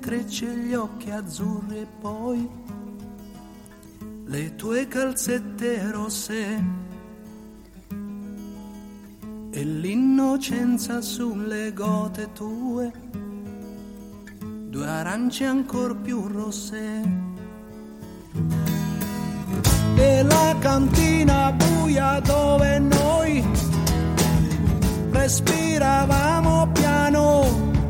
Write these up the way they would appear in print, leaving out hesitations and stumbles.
trecce e gli occhi azzurri e poi le tue calzette rosse e l'innocenza sulle gote tue, due arance ancor più rosse. E la cantina buia dove noi respiravamo piano,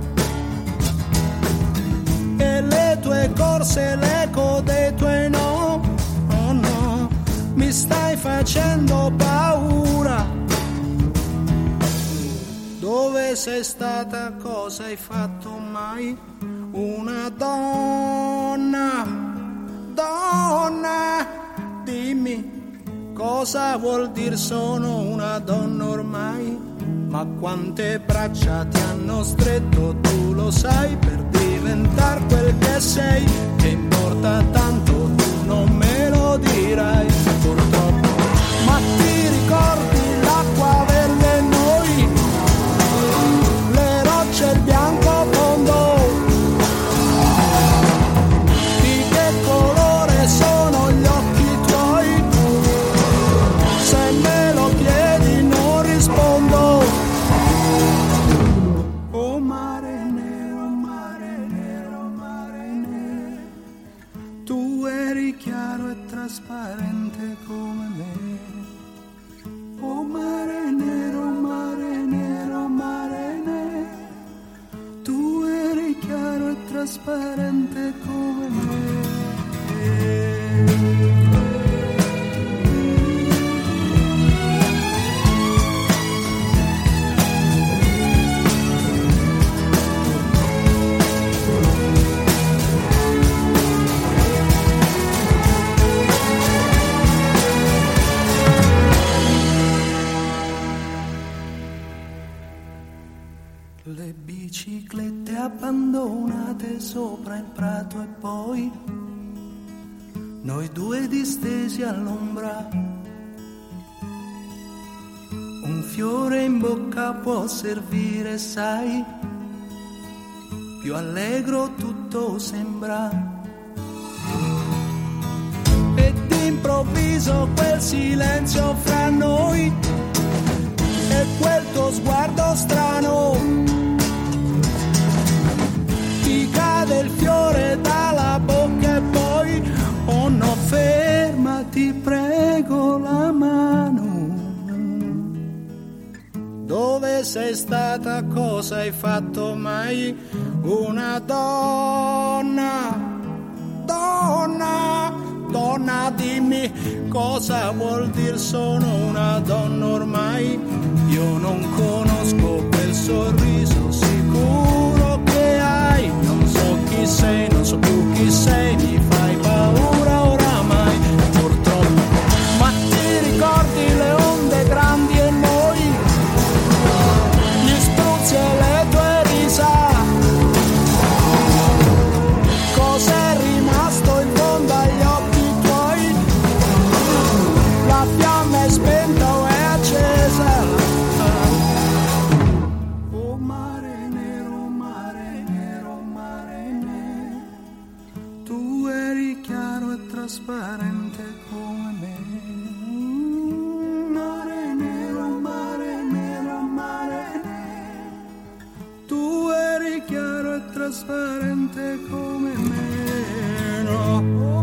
e le tue corse, l'eco dei tuoi no, oh no, mi stai facendo paura. Dove sei stata, cosa hai fatto mai? Una donna, donna, dimmi cosa vuol dire sono una donna ormai? Ma quante braccia ti hanno stretto, tu lo sai, per diventare quel che sei. Che importa tanto, tu non me lo dirai purtroppo. Ma ti ricordi l'acqua verde noi, le rocce, il bianco fondo? Di che colore sono gli occhi tuoi? Se me lo chiedi non rispondo. Oh mare nero, mare nero, mare nero, tu eri chiaro e trasparente come me. Oh mare nero, mare nero, mare nero, tu eri chiaro e trasparente come me. Le biciclette abbandonate sopra il prato e poi noi due distesi all'ombra. Un fiore in bocca può servire, sai, più allegro tutto sembra. E d'improvviso quel silenzio fra noi e quel tuo sguardo strano, ti cade il fiore dalla bocca e poi, oh no, fermati, prego la mano. Dove sei stata, cosa hai fatto mai? Una donna, donna, donna, dimmi cosa vuol dire sono una donna ormai. Io non conosco quel sorriso sicuro che hai, non so chi sei, non so più chi sei, mi fai paura oramai, purtroppo. Ma ti ricordi le onde grandi e noi, gli spruzzi e le tue risa? Cos'è rimasto in fondo agli occhi tuoi? La fiamma è spenta o è accesa? Oh mare nero, mare nero, mare nero, tu eri chiaro e trasparente come me. Mare nero, mare nero, mare nero, tu eri chiaro e trasparente come me. No.